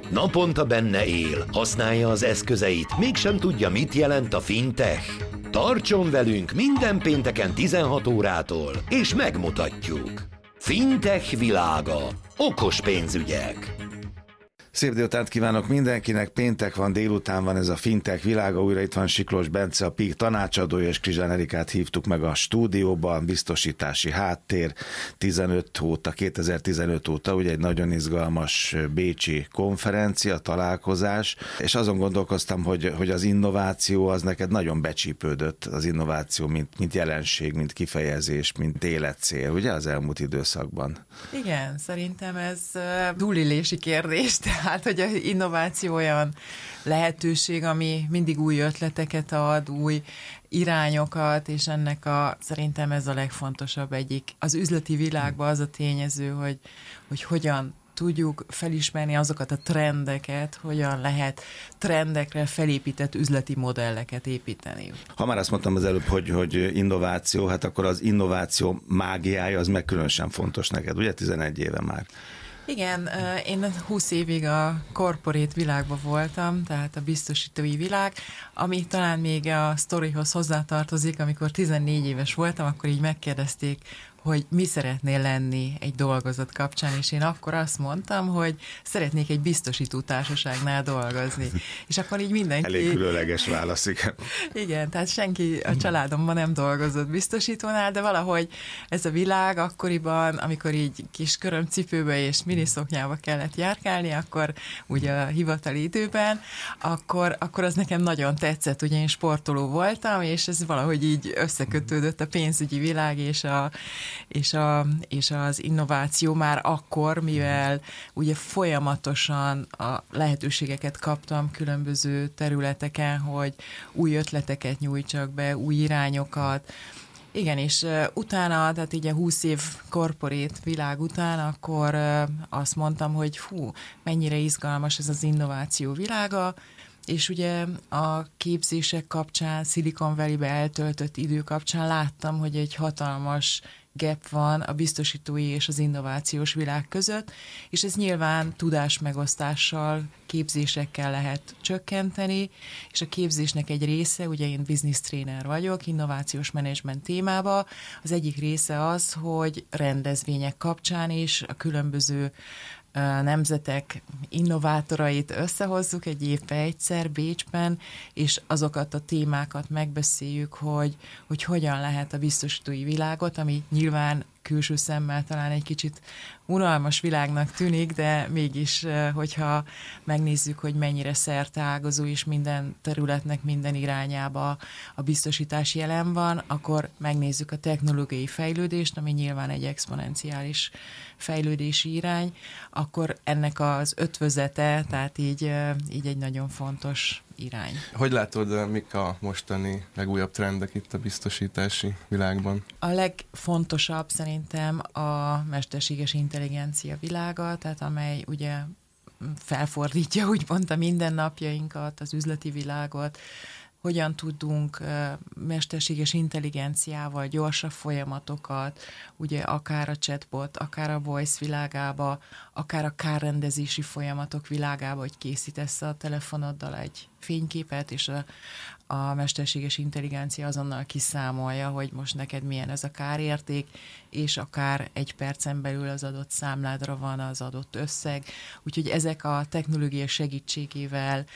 Naponta benne él, használja az eszközeit, mégsem tudja, mit jelent a fintech. Tartson velünk minden pénteken 16 órától, és megmutatjuk. Fintech világa. Okos pénzügyek. Szép délutánt kívánok mindenkinek, péntek van, délután van, ez a Fintech világa, újra itt van Siklós Bence, a PIK tanácsadója, és Krizsán Erikát hívtuk meg a stúdióban, biztosítási háttér 2015 óta, ugye egy nagyon izgalmas bécsi konferencia, találkozás, és azon gondolkoztam, hogy az innováció az neked nagyon becsípődött, az innováció, mint jelenség, mint kifejezés, mint életcél, ugye az elmúlt időszakban. Igen, szerintem ez túlélési kérdés, tehát, hogy az innováció olyan lehetőség, ami mindig új ötleteket ad, új irányokat, és szerintem ez a legfontosabb egyik. Az üzleti világban az a tényező, hogy hogyan tudjuk felismerni azokat a trendeket, hogyan lehet trendekre felépített üzleti modelleket építeni. Ha már azt mondtam az előbb, hogy innováció, hát akkor az innováció mágiája az meg különösen fontos neked, ugye 11 éve már? Igen, én 20 évig a corporate világban voltam, tehát a biztosítói világ, ami talán még a sztorihoz hozzátartozik, amikor 14 éves voltam, akkor így megkérdezték, hogy mi szeretnél lenni egy dolgozat kapcsán, és én akkor azt mondtam, hogy szeretnék egy biztosító társaságnál dolgozni. És akkor így mindenki... Elég különleges válasz, igen. Igen, tehát senki a családomban nem dolgozott biztosítónál, de valahogy ez a világ akkoriban, amikor így kis körömcipőbe és miniszoknyába kellett járkálni, akkor ugye a hivatali időben, akkor az nekem nagyon tetszett, ugye én sportoló voltam, és ez valahogy így összekötődött a pénzügyi világ és az innováció már akkor, mivel ugye folyamatosan a lehetőségeket kaptam különböző területeken, hogy új ötleteket nyújtsak be, új irányokat. Igen, és utána, tehát így a 20 év corporate világ után, akkor azt mondtam, hogy mennyire izgalmas ez az innováció világa, és ugye a képzések kapcsán, Silicon Valley-be eltöltött idő kapcsán láttam, hogy egy hatalmas gap van a biztosítói és az innovációs világ között, és ez nyilván tudásmegosztással, képzésekkel lehet csökkenteni, és a képzésnek egy része, ugye én business trainer vagyok, innovációs menedzsment témába, az egyik része az, hogy rendezvények kapcsán is a különböző nemzetek innovátorait összehozzuk egy évben egyszer Bécsben, és azokat a témákat megbeszéljük, hogy hogyan lehet a biztosítói világot, ami nyilván külső szemmel talán egy kicsit unalmas világnak tűnik, de mégis, hogyha megnézzük, hogy mennyire szerteágazó és minden területnek minden irányába a biztosítás jelen van, akkor megnézzük a technológiai fejlődést, ami nyilván egy exponenciális fejlődési irány, akkor ennek az ötvözete, tehát így egy nagyon fontos irány. Hogy látod, mik a mostani legújabb trendek itt a biztosítási világban? A legfontosabb szerintem a mesterséges intelligencia világa, tehát amely ugye felfordítja úgymond a mindennapjainkat, az üzleti világot, hogyan tudunk mesterséges intelligenciával gyorsabb folyamatokat, ugye akár a chatbot, akár a voice világába, akár a kárrendezési folyamatok világába, hogy készítesz a telefonoddal egy fényképet, és a mesterséges intelligencia azonnal kiszámolja, hogy most neked milyen ez a kárérték, és akár egy percen belül az adott számládra van az adott összeg. Úgyhogy ezek a technológia segítségével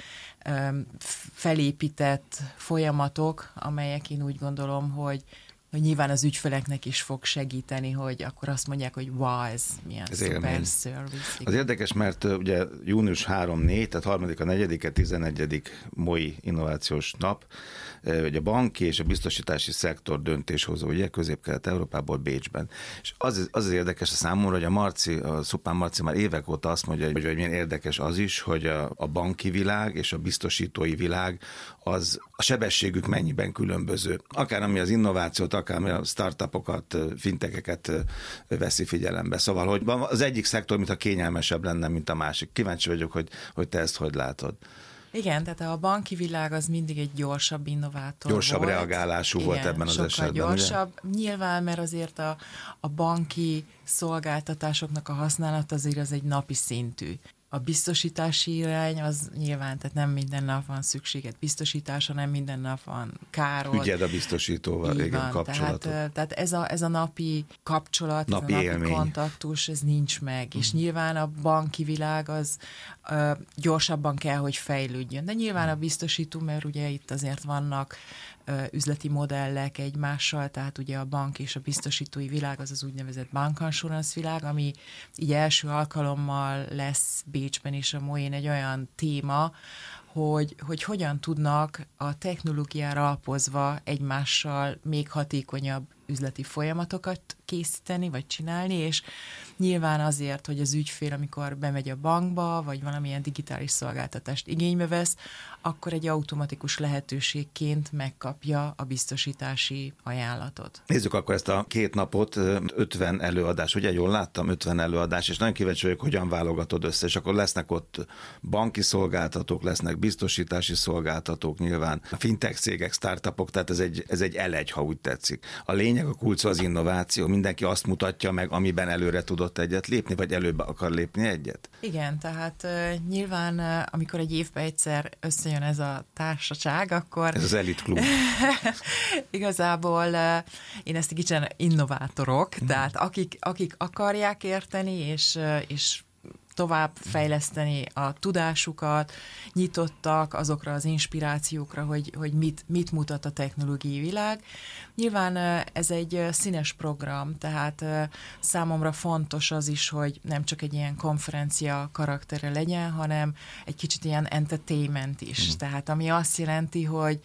felépített folyamatok, amelyek én úgy gondolom, hogy nyilván az ügyfeleknek is fog segíteni, hogy akkor azt mondják, hogy wow, ez milyen szuper service. Az érdekes, mert ugye június 3-4, tehát 3-a, 4-e, 11. MOI innovációs nap, ugye a banki és a biztosítási szektor döntéshozó, ugye Közép-Kelet-Európából Bécsben. És az érdekes a számomra, hogy a Szupán Marci már évek óta azt mondja, hogy milyen érdekes az is, hogy a banki világ és a biztosítói világ az a sebességük mennyiben különböző. Akár ami az innovációt, akár ami a startupokat, fintecheket veszi figyelembe. Szóval, hogy az egyik szektor, mintha kényelmesebb lenne, mint a másik. Kíváncsi vagyok, hogy te ezt hogy látod. Igen, tehát a banki világ az mindig egy gyorsabb innovátor gyorsabb volt. Reagálású volt ebben az esetben. Gyorsabb. Ugye? Nyilván, mert azért a banki szolgáltatásoknak a használat azért az egy napi szintű. A biztosítási irány az nyilván, tehát nem minden nap van szükséged biztosításra, nem minden nap van károd. Ügyed a biztosítóval, így igen, van, kapcsolatot. Tehát ez a napi kapcsolat, Napi ez a napi élmény. kontaktus, ez nincs meg. És nyilván a banki világ az gyorsabban kell, hogy fejlődjön. De nyilván a biztosító, mert ugye itt azért vannak üzleti modellek egymással, tehát ugye a bank és a biztosítói világ az úgynevezett bankassurance világ, ami így első alkalommal lesz Bécsben és a Moin egy olyan téma, hogy hogyan tudnak a technológiára alapozva egymással még hatékonyabb üzleti folyamatokat készíteni, vagy csinálni, és nyilván azért, hogy az ügyfél, amikor bemegy a bankba, vagy valamilyen digitális szolgáltatást igénybe vesz, akkor egy automatikus lehetőségként megkapja a biztosítási ajánlatot. Nézzük akkor ezt a 2 napot, 50 előadás, ugye jól láttam, 50 előadás, és nagyon kíváncsi vagyok, hogyan válogatod össze, és akkor lesznek ott banki szolgáltatók, lesznek biztosítási szolgáltatók nyilván, a fintech cégek, startupok, tehát ez egy elegy, ha úgy tetszik. A lényeg, a kulcs az innováció, mindenki azt mutatja meg, amiben előre tudott egyet lépni, vagy előbb akar lépni egyet? Igen, tehát nyilván, amikor egy évben egyszer összejön ez a társaság, akkor... Ez az Elite Klub. Igazából én ezt egy kicsit innovátorok, tehát akik akarják érteni, és tovább fejleszteni a tudásukat, nyitottak azokra az inspirációkra, hogy mit mutat a technológiai világ. Nyilván ez egy színes program, tehát számomra fontos az is, hogy nem csak egy ilyen konferencia karaktere legyen, hanem egy kicsit ilyen entertainment is. Tehát ami azt jelenti,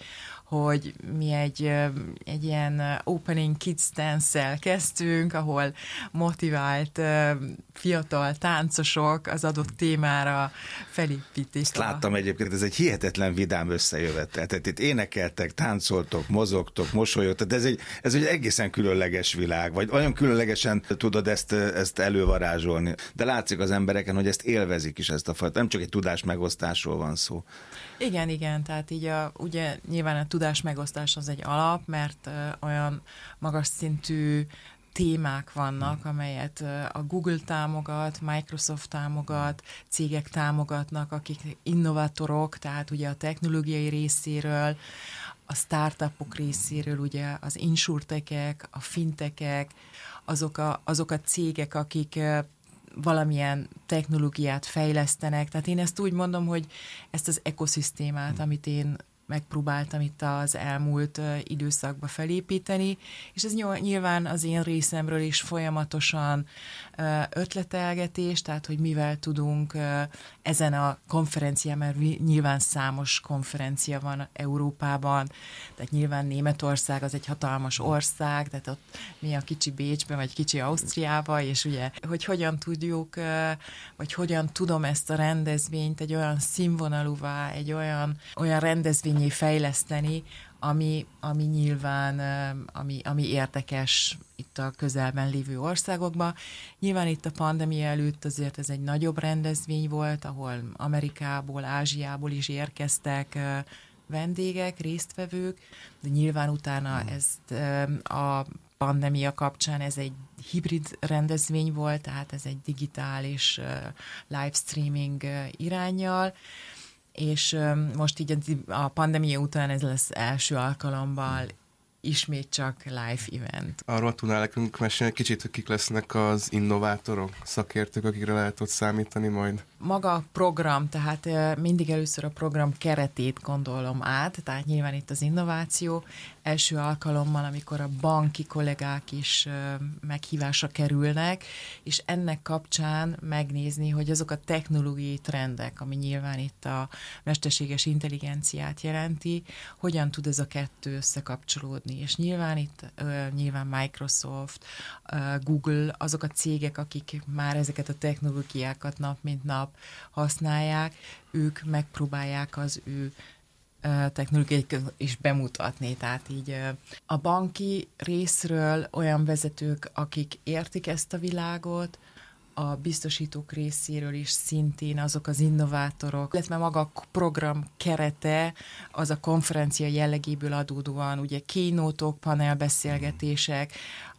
hogy mi egy ilyen opening kids dance-szel kezdtünk, ahol motivált fiatal táncosok az adott témára felépítik. Ezt láttam egyébként, ez egy hihetetlen vidám összejövetel. Tehát itt énekeltek, táncoltok, mozogtok, mosolyogtok, de ez egy egészen különleges világ, vagy olyan különlegesen tudod ezt elővarázsolni. De látszik az embereken, hogy ezt élvezik is, ezt a fajta. Nem csak egy tudás megosztásról van szó. Igen, tehát így ugye nyilván a tudás megosztás az egy alap, mert olyan magas szintű témák vannak, amelyet a Google támogat, Microsoft támogat, cégek támogatnak, akik innovatorok, tehát ugye a technológiai részéről, a startupok részéről, ugye az insurtechek, a fintekek, azok a cégek, akik valamilyen technológiát fejlesztenek. Tehát én ezt úgy mondom, hogy ezt az ekoszisztémát, amit én megpróbáltam itt az elmúlt időszakban felépíteni, és ez nyilván az én részemről is folyamatosan ötletelgetés, tehát hogy mivel tudunk ezen a konferencián, mert nyilván számos konferencia van Európában, tehát nyilván Németország az egy hatalmas ország, tehát ott mi a kicsi Bécsben, vagy kicsi Ausztriában, és ugye, hogy hogyan tudjuk, vagy hogyan tudom ezt a rendezvényt egy olyan színvonalúvá, egy olyan rendezvényé fejleszteni, ami nyilván, ami érdekes itt a közelben lévő országokban. Nyilván itt a pandémia előtt azért ez egy nagyobb rendezvény volt, ahol Amerikából, Ázsiából is érkeztek vendégek, résztvevők, de nyilván utána ezt a pandémia kapcsán ez egy hibrid rendezvény volt, tehát ez egy digitális livestreaming iránnyal, és most így a pandémia után ez lesz első alkalommal ismét csak live event. Arról tudnál nekünk mesélni kicsit, hogy kik lesznek az innovátorok, szakértők, akikre lehet ott számítani majd? Maga a program, tehát mindig először a program keretét gondolom át, tehát nyilván itt az innováció első alkalommal, amikor a banki kollégák is meghívásra kerülnek, és ennek kapcsán megnézni, hogy azok a technológiai trendek, ami nyilván itt a mesterséges intelligenciát jelenti, hogyan tud ez a kettő összekapcsolódni. És nyilván itt nyilván Microsoft, Google, azok a cégek, akik már ezeket a technológiákat nap mint nap használják, ők megpróbálják az ő technológiáikat is bemutatni. Tehát így a banki részről olyan vezetők, akik értik ezt a világot, a biztosítók részéről is szintén azok az innovátorok, illetve maga a program kerete, az a konferencia jellegéből adódóan, ugye keynote-ok, panelbeszélgetések,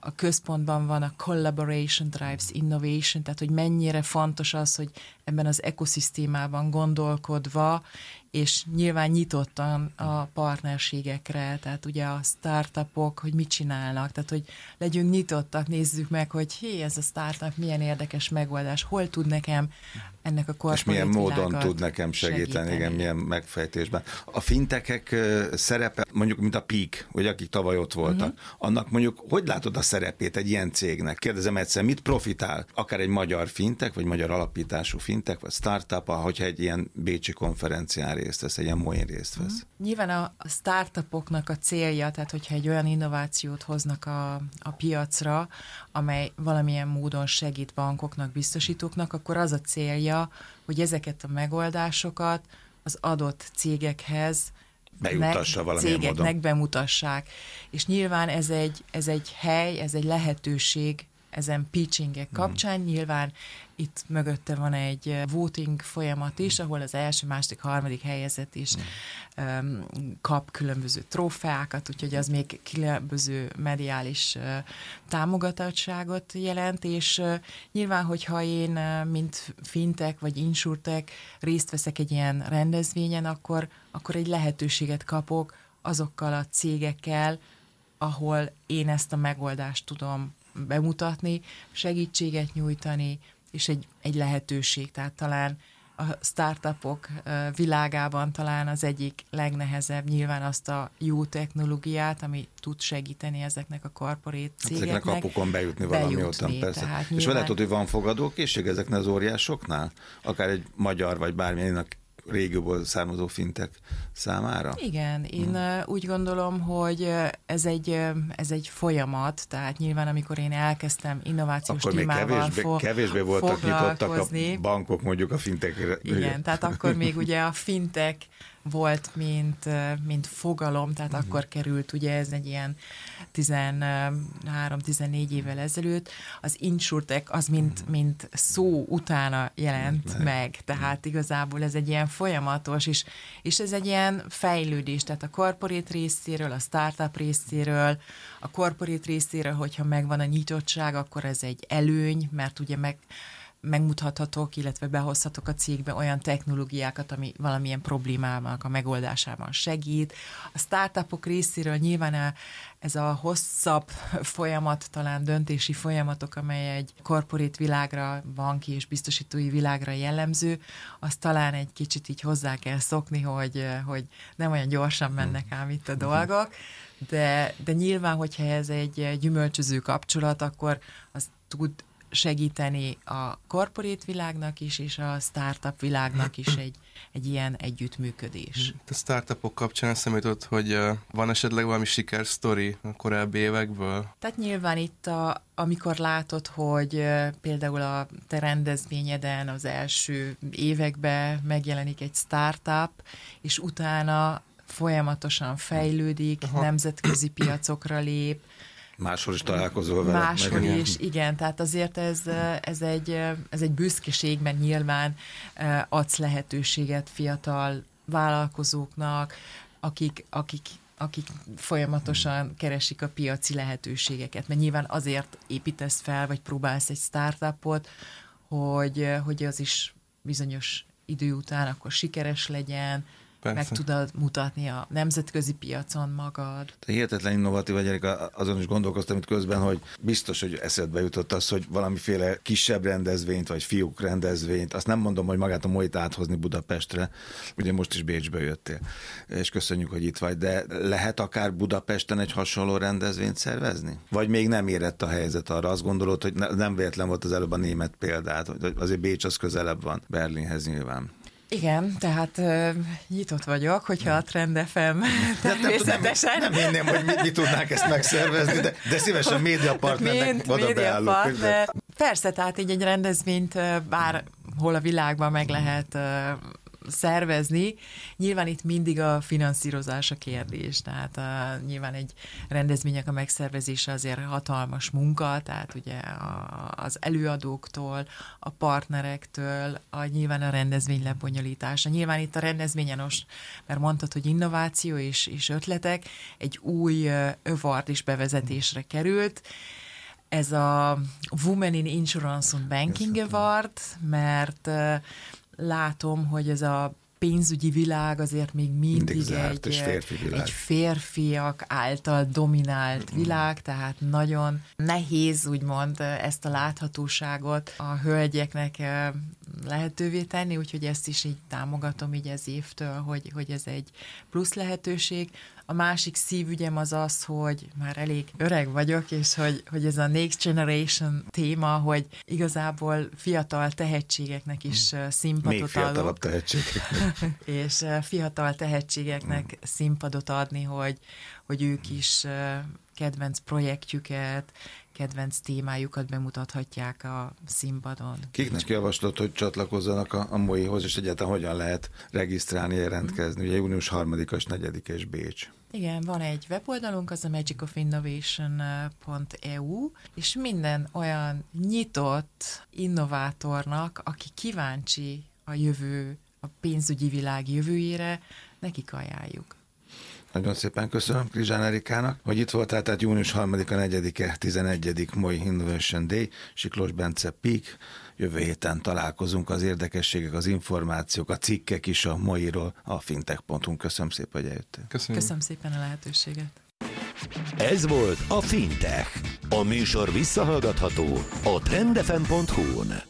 a központban van a collaboration drives innovation, tehát hogy mennyire fontos az, hogy ebben az ekoszisztémában gondolkodva, és nyilván nyitottan a partnerségekre, tehát ugye a startupok, hogy mit csinálnak, tehát hogy legyünk nyitottak, nézzük meg, hogy ez a startup milyen érdekes megoldás, hol tud nekem ennek a korporate és milyen módon tud nekem segíteni, igen, milyen megfejtésben. A fintechek szerepe, mondjuk, mint a Peak, vagy akik tavaly ott voltak, annak mondjuk, hogy látod a szerepét egy ilyen cégnek? Kérdezem egyszer, mit profitál? Akár egy magyar fintech, vagy magyar alapítású fintech, vagy startup, hogyha egy ilyen bécsi konferencián részt vesz, egy ilyen moin részt vesz. Nyilván a startupoknak a célja, tehát hogyha egy olyan innovációt hoznak a piacra, amely valamilyen módon segít bankoknak, biztosítóknak, akkor az a célja, hogy ezeket a megoldásokat az adott cégekhez bejutassa valamilyen cégeknek módon. bemutassák. És nyilván ez egy hely, ez egy lehetőség ezen pitchingek kapcsán. Nyilván itt mögötte van egy voting folyamat is, ahol az első, második, harmadik helyezett is kap különböző trófeákat, úgyhogy az még különböző mediális támogatottságot jelent, és nyilván, hogyha én, mint fintech vagy insurtech részt veszek egy ilyen rendezvényen, akkor egy lehetőséget kapok azokkal a cégekkel, ahol én ezt a megoldást tudom bemutatni, segítséget nyújtani, és egy lehetőség. Tehát talán a startupok világában talán az egyik legnehezebb nyilván azt a jó technológiát, ami tud segíteni ezeknek a corporate cégeknek. Ezeknek kapukon bejutni valami ottan, persze. És nyilván... vele tudod, hogy van fogadókészség ezeknek az óriásoknál? Akár egy magyar vagy bármilyen régióból származó fintek számára? Igen, én úgy gondolom, hogy ez egy folyamat, tehát nyilván amikor én elkezdtem innovációs témával akkor még kevésbé voltak nyitottak a bankok mondjuk a fintekre. Igen, tehát akkor még ugye a fintek volt, mint fogalom, tehát akkor került, ugye ez egy ilyen 13-14 évvel ezelőtt, az insurtech az mint szó utána jelent meg, tehát igazából ez egy ilyen folyamatos, és ez egy ilyen fejlődés, tehát a corporate részéről, a startup részéről, a corporate részéről, hogyha megvan a nyitottság, akkor ez egy előny, mert ugye megmutathatok, illetve behozhatok a cégbe olyan technológiákat, ami valamilyen problémának a megoldásában segít. A startupok részéről nyilván ez a hosszabb folyamat, talán döntési folyamatok, amely egy corporate világra, banki és biztosítói világra jellemző, az talán egy kicsit így hozzá kell szokni, hogy nem olyan gyorsan mennek ám itt a dolgok, de nyilván, hogyha ez egy gyümölcsöző kapcsolat, akkor az tud segíteni a corporate világnak is, és a startup világnak is egy ilyen együttműködés. A startupok kapcsán eszembe jutott, hogy van esetleg valami sikersztori a korábbi évekből? Tehát nyilván itt, amikor látod, hogy például a te rendezvényeden az első években megjelenik egy startup, és utána folyamatosan fejlődik, nemzetközi piacokra lép, máshol is találkozol vele. Máshol is, igen, tehát azért ez egy büszkeség, mert nyilván adsz lehetőséget fiatal vállalkozóknak, akik folyamatosan keresik a piaci lehetőségeket, mert nyilván azért építesz fel, vagy próbálsz egy startupot, hogy az is bizonyos idő után akkor sikeres legyen, persze. Meg tudod mutatni a nemzetközi piacon magad. Te hihetetlen innovatív vagy, Erika, azon is gondolkoztam itt közben, hogy biztos, hogy eszedbe jutott az, hogy valamiféle kisebb rendezvényt, vagy fiúk rendezvényt, azt nem mondom, hogy magát a Moit áthozni Budapestre, ugye most is Bécsbe jöttél, és köszönjük, hogy itt vagy, de lehet akár Budapesten egy hasonló rendezvényt szervezni? Vagy még nem érett a helyzet arra? Azt gondolod, hogy nem véletlen volt az előbb a német példát, hogy azért Bécs az közelebb van Berlinhez nyilván. Igen, tehát nyitott vagyok, hogyha a Trend FM természetesen. Nem hinném, hogy mi tudnánk ezt megszervezni, de szívesen médiapartnernek oda beállunk. Persze, tehát így egy rendezvényt bárhol a világban meg lehet szervezni. Nyilván itt mindig a finanszírozás a kérdés, tehát nyilván egy rendezvények a megszervezése azért hatalmas munka, tehát ugye az előadóktól, a partnerektől, nyilván a rendezvény lebonyolítása. Nyilván itt a rendezvényen most, mert mondtad, hogy innováció és ötletek, egy új award is bevezetésre került. ez a Women in Insurance and Banking Award, mert látom, hogy ez a pénzügyi világ azért még mindig egy férfiak által dominált világ, tehát nagyon nehéz úgymond ezt a láthatóságot a hölgyeknek lehetővé tenni, úgyhogy ezt is így támogatom így ez évtől, hogy ez egy plusz lehetőség. A másik szívügyem az az, hogy már elég öreg vagyok, és hogy ez a Next Generation téma, hogy igazából fiatal tehetségeknek is színpadot még fiatalabb tehetségeknek. És fiatal tehetségeknek színpadot adni, hogy ők is kedvenc projektjüket, kedvenc témájukat bemutathatják a színpadon. Kiknek javaslott, hogy csatlakozzanak a MOI-hoz, és egyáltalán hogyan lehet regisztrálni, jelentkezni? Ugye június 3-as, 4-e és Bécs. Igen, van egy weboldalunk, az a magicofinnovation.eu, és minden olyan nyitott innovátornak, aki kíváncsi a pénzügyi világ jövőjére, nekik ajánljuk. Nagyon szépen köszönöm Krizsán Erikának, hogy itt voltál, tehát június 3-a, 4-e, 11. MOI Innovation Day, Siklós Bence Peak. Jövő héten találkozunk, az érdekességek, az információk, a cikkek is a MOI-ról, a fintech.hu. Köszönöm szépen, hogy eljöttél. Köszönöm szépen a lehetőséget. Ez volt a Fintech. A műsor visszahallgatható a trendfm.hu-n.